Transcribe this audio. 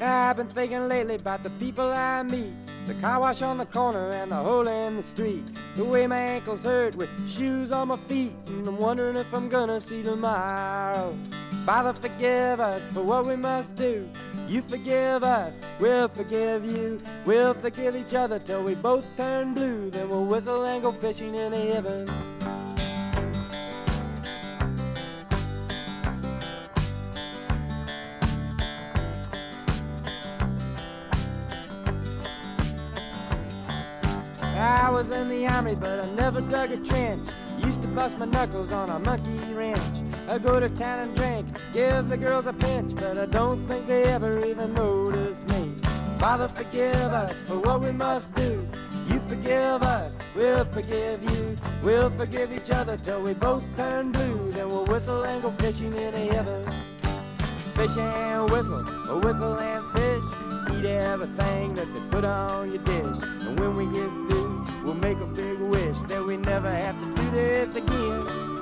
I've been thinking lately about the people I meet, the car wash on the corner and the hole in the street, the way my ankles hurt with shoes on my feet, and I'm wondering if I'm gonna see tomorrow. Father, forgive us for what we must do. You forgive us, we'll forgive you. We'll forgive each other till we both turn blue. Then we'll whistle and go fishing in heaven. I was in the army, but I never dug a trench. Used to bust my knuckles on a monkey wrench. I go to town and drink, give the girls a pinch, but I don't think they ever even notice me. Father, forgive us for what we must do. You forgive us, we'll forgive you. We'll forgive each other till we both turn blue. Then we'll whistle and go fishing in heaven. Fish and whistle and fish. Eat everything that they put on your dish. And when we get through, we'll make a big wish that we never have to do this again.